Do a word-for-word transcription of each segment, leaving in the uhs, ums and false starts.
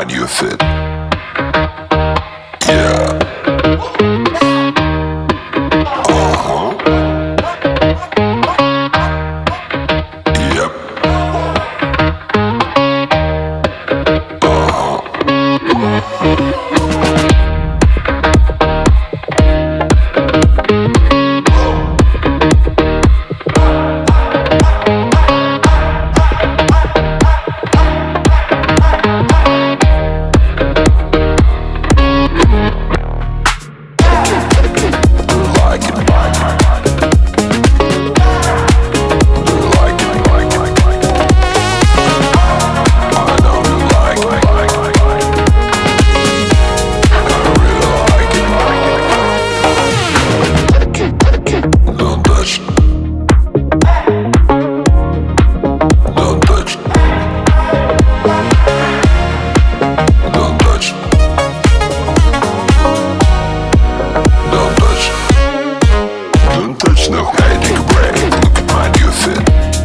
mind you fit. Yeah. Uh-huh. Yep. Like it, like it, like it. Do you like it, like it, like it? I know you like it, like it, like it. I really like it, like it. Don't touch it. Don't touch it. Don't touch it. Don't touch it. Don't touch no. Hey, take a break. Look at my new fit.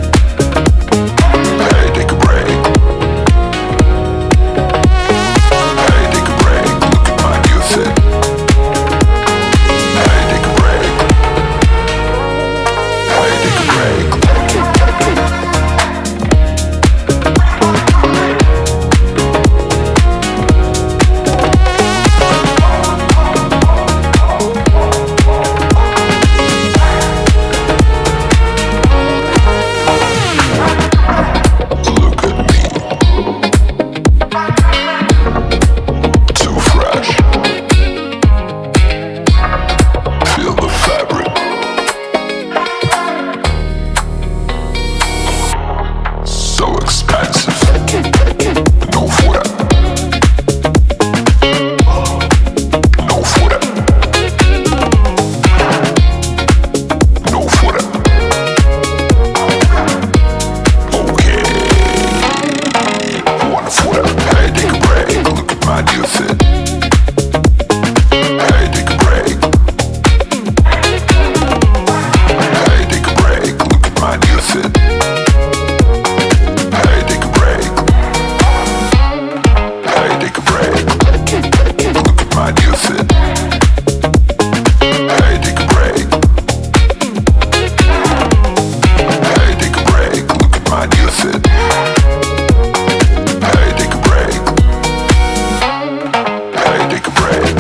Hey, take a break. Hey, take a break. Look at my new fit. Hey, take a break. Hey, take a break. Look at me. Too fresh. Feel the fabric. So expensive. No fuera. No fuera. No fuera. Okay. One fuera. Hey, take a break. Look at my new fit. Hey, take a break. Hey, take a break. Look at my new fit. Hey, take a break. Hey, take a break. Look at my new fit. Hey, take a break. Hey, take a break. Look at my new fit. Hey, take a break. Hey, take a break.